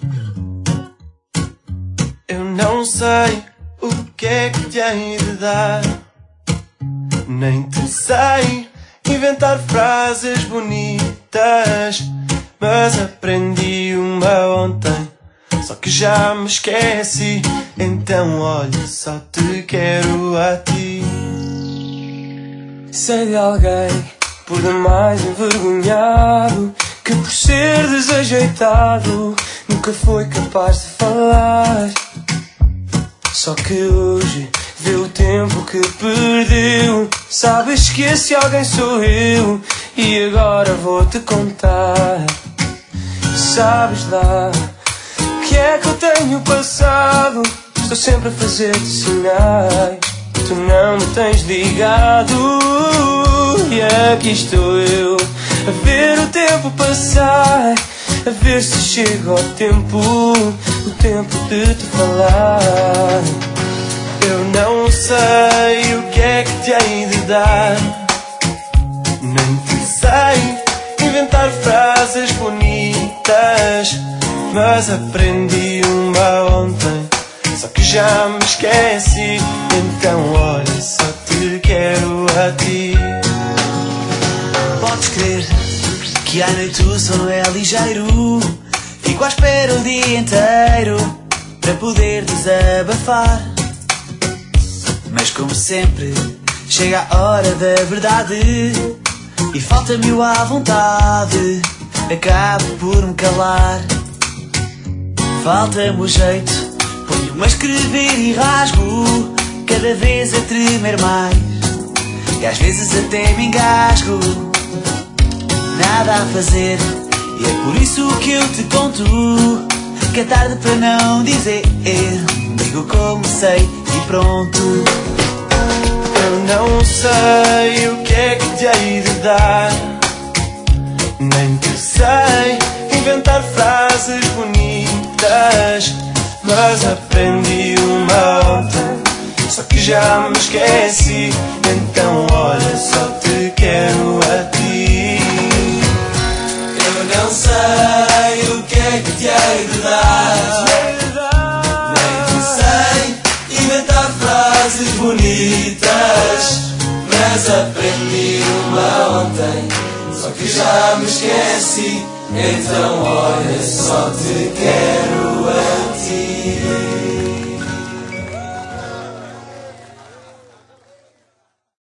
Eu não sei o que é que te hei de dar, nem te sei inventar frases bonitas, mas aprendi uma ontem, só que já me esqueci. Então olha, só te quero a ti. Sei de alguém por demais envergonhado, que por ser desajeitado nunca foi capaz de falar. Só que hoje vê o tempo que perdeu. Sabes que esse alguém sou eu, e agora vou-te contar. Sabes lá que é que eu tenho passado? Estou sempre a fazer-te sinais, tu não me tens ligado. E aqui estou eu a ver o tempo passar, a ver se chega o tempo de te falar. Eu não sei o que é que te hei de dar, nem te sei inventar frases bonitas, mas aprendi uma ontem, só que já me esqueci. Então olha, só te quero a ti. Podes crer que à noite o sono é ligeiro, fico à espera o dia inteiro para poder desabafar. Mas como sempre chega a hora da verdade e falta-me o à vontade, acabo por me calar. Falta-me o jeito, ponho-me a escrever e rasgo, cada vez a tremer mais, e às vezes até me engasgo. Nada a fazer, e é por isso que eu te conto, que é tarde para não dizer. Digo como sei e pronto. Eu não sei o que é que te hei de dar, nem te sei inventar frases bonitas, mas aprendi uma ontem, só que já me esqueci. Então olha, só te quero a ti. Eu não sei o que é que te hei de dar, nem te sei inventar frases bonitas, mas aprendi uma ontem, só que já me esqueci. Então olha, só te quero a ti.